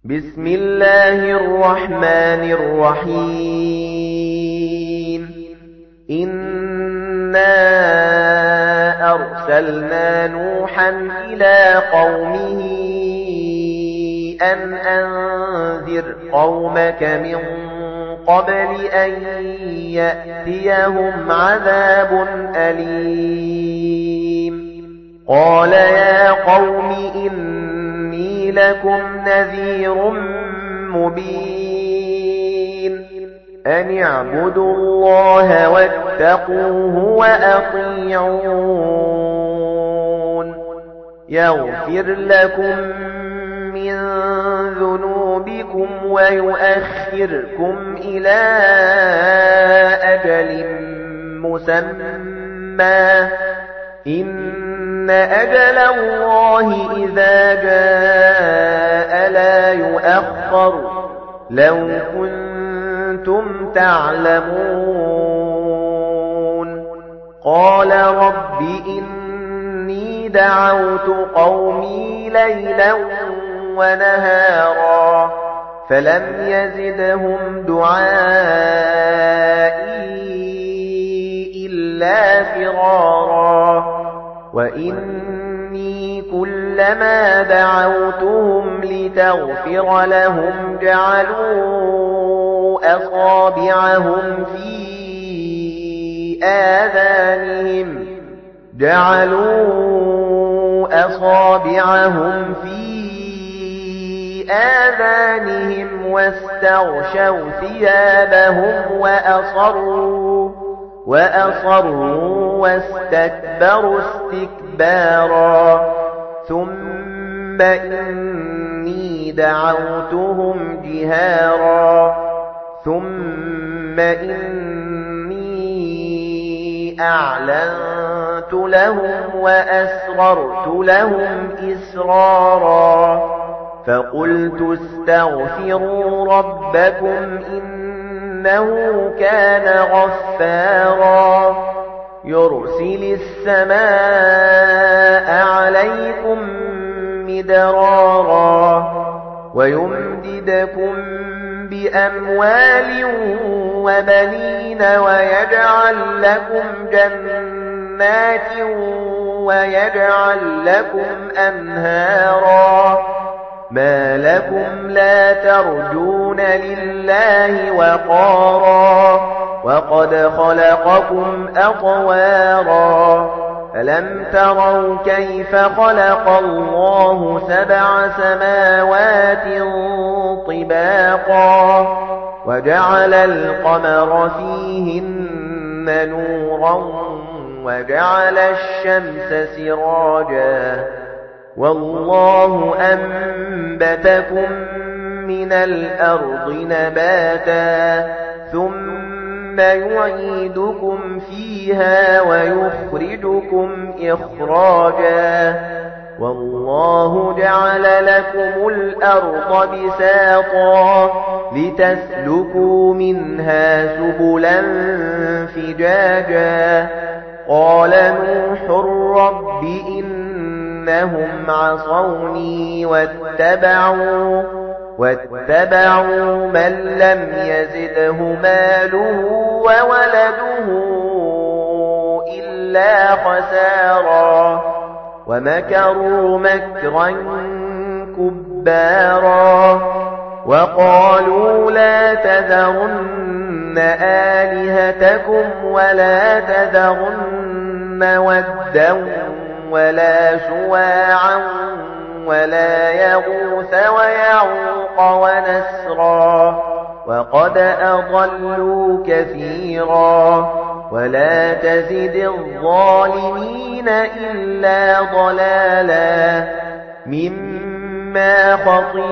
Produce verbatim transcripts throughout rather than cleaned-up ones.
بسم الله الرحمن الرحيم إنا أرسلنا نوحا إلى قومه أن أنذر قومك من قبل أن يأتيهم عذاب أليم قال يا قوم إني لكم نذير مبين أن اعبدوا الله واتقوه وأطيعون يغفر لكم من ذنوبكم ويؤخركم إلى أجل مسمى إن أجل الله إذا جاء لا يؤخر لو كنتم تعلمون قال رب إني دعوت قومي ليلا ونهارا فلم يزدهم دعائي إلا فرارا وإني كلما دعوتهم لتغفر لهم جعلوا أصابعهم في آذانهم جعلوا أصابعهم في آذانهم واستغشوا ثيابهم وأصروا وأصروا واستكبروا استكبارا ثم إني دعوتهم جهارا ثم إني أعلنت لهم وأسررت لهم إسرارا فقلت استغفروا ربكم إنه كان غفارا يرسل السماء عليكم مدرارا ويمددكم بأموال وبنين ويجعل لكم جنات ويجعل لكم أنهارا ما لكم لا ترجون لله وقارا وقد خلقكم أطوارا ألم تروا كيف خلق الله سبع سماوات طباقا وجعل القمر فيهن نورا وجعل الشمس سراجا والله أنبتكم من الأرض نباتا ثم يعيدكم فيها ويخرجكم إخراجا والله جعل لكم الأرض بساطا لتسلكوا منها سبلا فجاجا قال نوح رب إنهم عصوني واتبعوا واتبعوا من لم يزده ماله وولده إلا خسارا ومكروا مكرا كبارا وقالوا لا تذرن آلهتكم ولا تذرن ودا ولا سواعا ولا يغوث ويعوق ونسرا وقد أضلوا كثيرا ولا تزد الظالمين إلا ضلالا مما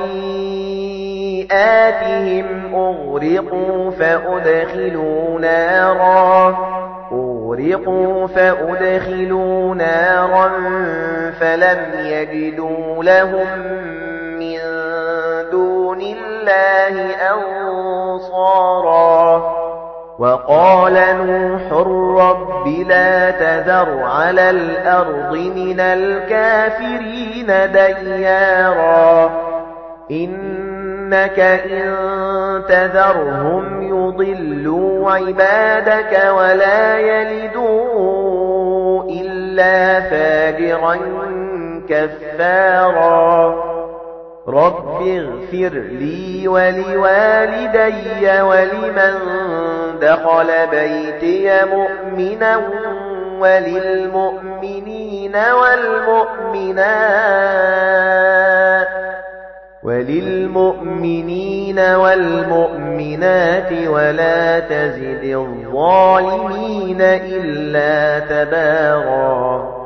خطيئاتهم أغرقوا فأدخلوا نارا أغرقوا فأدخلوا نارا فلم يجدوا لهم من دون الله أنصارا وقال نوح رب لا تذر على الأرض من الكافرين ديارا إن إِنَّكَ إِن تَذَرْهُمْ يُضِلُّوا عِبَادَكَ وَلَا يَلِدُوا إِلَّا فَاجِرًا كَفَّارًا رَبِّ اغْفِرْ لِي وَلِوَالِدَيَّ وَلِمَن دَخَلَ بَيْتِيَ مُؤْمِنًا وَلِلْمُؤْمِنِينَ وَالْمُؤْمِنَاتِ وَلِلْمُؤْمِنِينَ وَالْمُؤْمِنَاتِ وَلَا تَزِدِ الظَّالِمِينَ إِلَّا تَبَارًا